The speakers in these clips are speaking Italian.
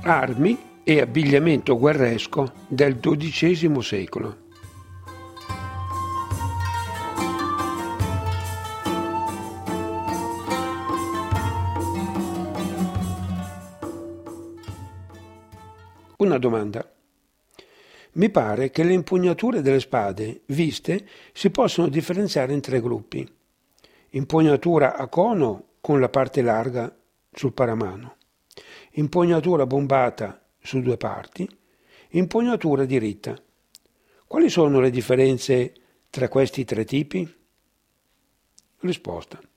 Armi e abbigliamento guerresco del XII secolo. Una domanda. Mi pare che le impugnature delle spade viste si possono differenziare in tre gruppi. Impugnatura a cono con la parte larga sul paramano, impugnatura bombata su due parti, impugnatura diritta. Quali sono le differenze tra questi tre tipi? Risposta.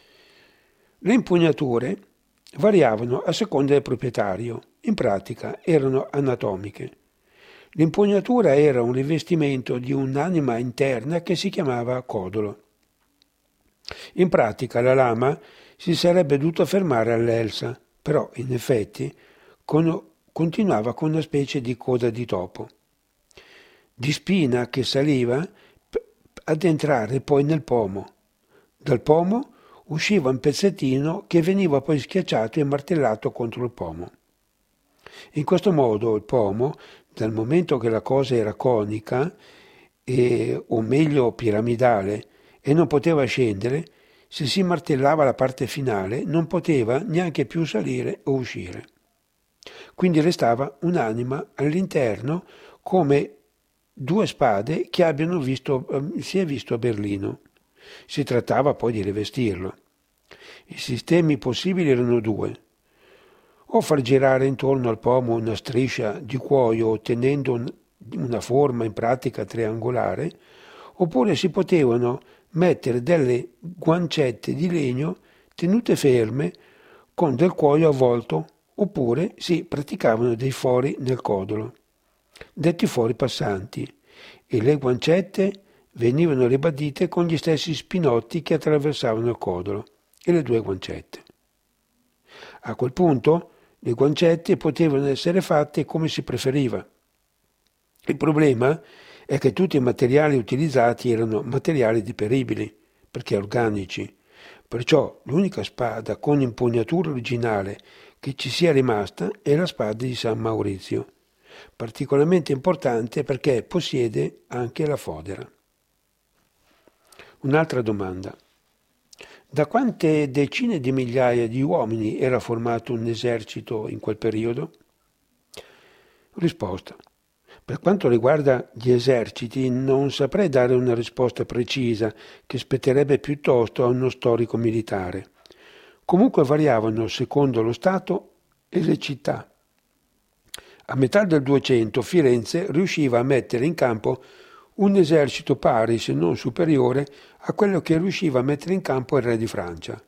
Le impugnature variavano a seconda del proprietario, in pratica erano anatomiche. L'impugnatura era un rivestimento di un'anima interna che si chiamava codolo. In pratica la lama si sarebbe dovuta fermare all'elsa, però in effetti continuava con una specie di coda di topo, di spina che saliva ad entrare poi nel pomo. Dal pomo usciva un pezzettino che veniva poi schiacciato e martellato contro il pomo. In questo modo il pomo, dal momento che la cosa era conica, o meglio piramidale, e non poteva scendere, se si martellava la parte finale non poteva neanche più salire o uscire. Quindi restava un'anima all'interno come due spade che si è visto a Berlino. Si trattava poi di rivestirlo. I sistemi possibili erano due: o far girare intorno al pomo una striscia di cuoio ottenendo una forma in pratica triangolare, oppure si potevano mettere delle guancette di legno tenute ferme con del cuoio avvolto, oppure si praticavano dei fori nel codolo, detti fori passanti, e le guancette venivano ribadite con gli stessi spinotti che attraversavano il codolo e le due guancette. A quel punto le guancette potevano essere fatte come si preferiva. Il problema è che tutti i materiali utilizzati erano materiali deperibili, perché organici. Perciò l'unica spada con impugnatura originale che ci sia rimasta è la spada di San Maurizio, particolarmente importante perché possiede anche la fodera. Un'altra domanda. Da quante decine di migliaia di uomini era formato un esercito in quel periodo? Risposta. Per quanto riguarda gli eserciti, non saprei dare una risposta precisa, che spetterebbe piuttosto a uno storico militare. Comunque variavano secondo lo Stato e le città. A metà del 200 Firenze riusciva a mettere in campo un esercito pari, se non superiore, a quello che riusciva a mettere in campo il re di Francia.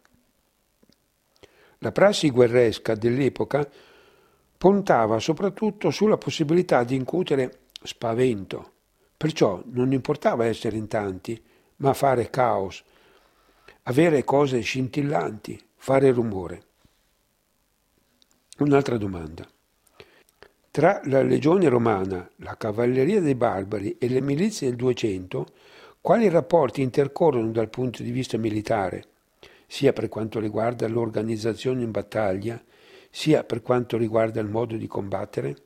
La prassi guerresca dell'epoca puntava soprattutto sulla possibilità di incutere spavento, perciò non importava essere in tanti, ma fare caos, avere cose scintillanti, fare rumore. Un'altra domanda. Tra la legione romana, la cavalleria dei barbari e le milizie del 200, quali rapporti intercorrono dal punto di vista militare, sia per quanto riguarda l'organizzazione in battaglia, sia per quanto riguarda il modo di combattere?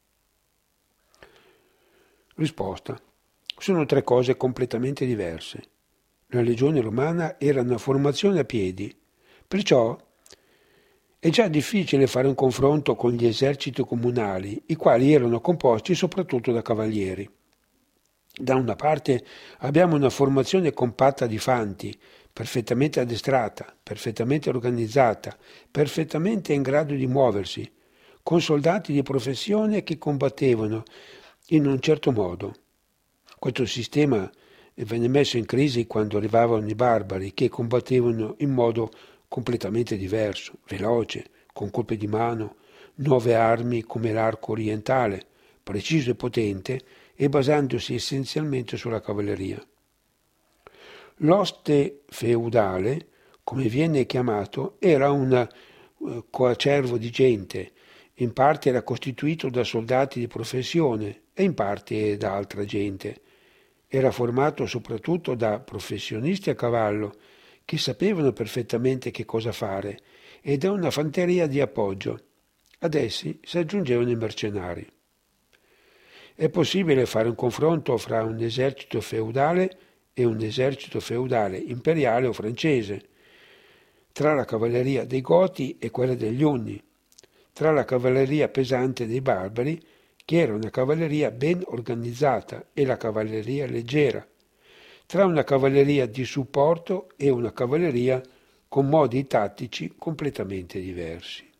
Risposta. Sono tre cose completamente diverse. La legione romana era una formazione a piedi, perciò è già difficile fare un confronto con gli eserciti comunali, i quali erano composti soprattutto da cavalieri. Da una parte abbiamo una formazione compatta di fanti, perfettamente addestrata, perfettamente organizzata, perfettamente in grado di muoversi, con soldati di professione che combattevano in un certo modo. Questo sistema venne messo in crisi quando arrivavano i barbari, che combattevano in modo completamente diverso, veloce, con colpi di mano, nuove armi come l'arco orientale, preciso e potente, e basandosi essenzialmente sulla cavalleria. L'oste feudale, come viene chiamato, era un coacervo di gente, in parte era costituito da soldati di professione e in parte da altra gente. Era formato soprattutto da professionisti a cavallo, che sapevano perfettamente che cosa fare, e da una fanteria di appoggio. Ad essi si aggiungevano i mercenari. È possibile fare un confronto fra un esercito feudale e un esercito feudale imperiale o francese, tra la cavalleria dei Goti e quella degli Unni, tra la cavalleria pesante dei Barbari, che era una cavalleria ben organizzata, e la cavalleria leggera, tra una cavalleria di supporto e una cavalleria con modi tattici completamente diversi.